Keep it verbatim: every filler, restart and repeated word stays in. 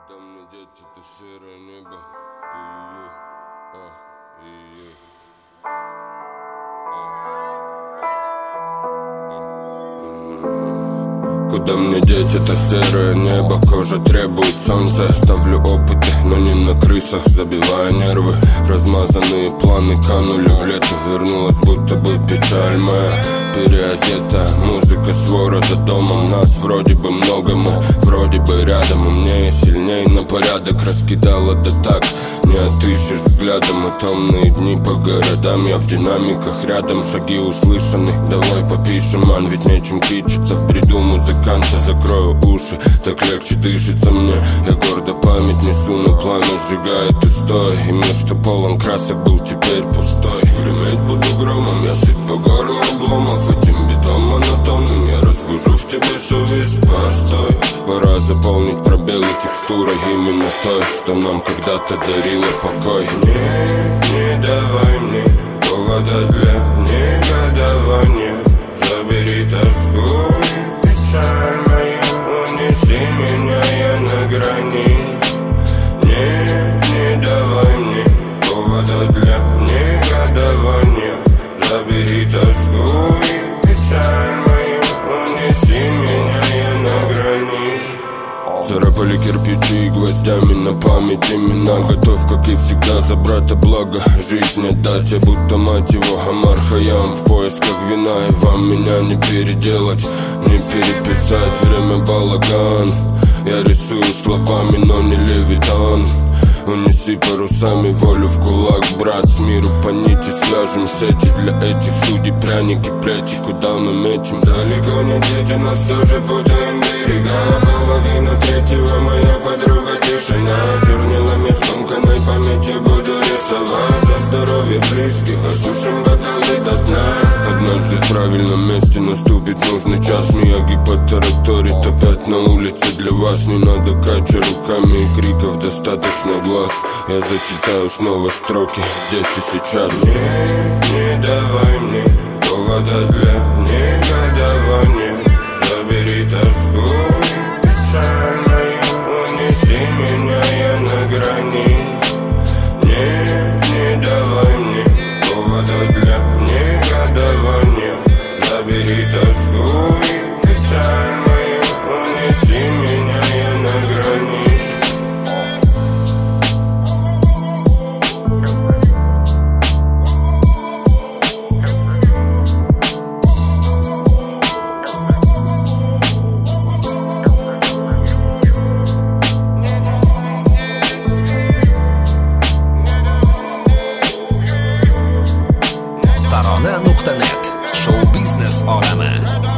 Куда мне деть это серое небо? И-и-и. А, и-и-и. Куда мне деть это серое небо? Кожа требует солнца. Ставлю опыты, но не на крысах, забивая нервы. Размазанные планы канули в лето. Вернулась будто бы печаль моя переодета. Музыка свора за домом. Нас вроде бы много, мы вроде бы рядом. Умнее, сильнее на порядок раскидала, да так не отыщешь взглядом. И томные дни по городам. Я в динамиках рядом, шаги услышаны. Давай попишем, ман, ведь нечем кичиться. В бреду музыканта закрою уши, так легче дышится мне. Я гордо память несу, но пламя сжигает и стой. И мир, что полон красок, был теперь пустой. Греметь буду громом, я сыт по горло обломов. Этим битом монотонным я разбужу в тебе совесть. Постой, пора заполнить пробелы текстурой именно той, что нам когда-то дарила покой. Не, не давай мне повода для негодования. Забери тоску и печаль мою, унеси меня, я на грани. Не, не давай мне повода для негодования. Забери тоску и печаль мою, унеси меня, я на грани. Царапали кирпичи и гвоздями на память имена. Готов, как и всегда, за брата благо жизнь отдать. Я будто мать его Амар Хайям в поисках вина. И вам меня не переделать, не переписать. Время балаган. Я рисую словами, но не левитан. Унеси парусами волю в кулак, брат. С миру по нити свяжем сети. Для этих судей пряники, плети. Куда мы метим? Далеко не дети, но все же путаем берега. Половина третьего моя подруга тишина. Чернилами скомканной памятью буду рисовать. За здоровье близких осушим бокалы до дна. Однажды в правильном месте наступит нужный час. Мияги потараторит опять на улице. Для вас не надо кача руками и криков, достаточно глаз. Я зачитаю снова строки здесь и сейчас. Не, не давай мне повода для негодования. Забери тоску и печаль мою, унеси меня, я на грани. Не, не давай мне повода для негодования. Забери тоску и печаль мою, унеси меня, я на грани. tarona nuqta net Show biznes olami.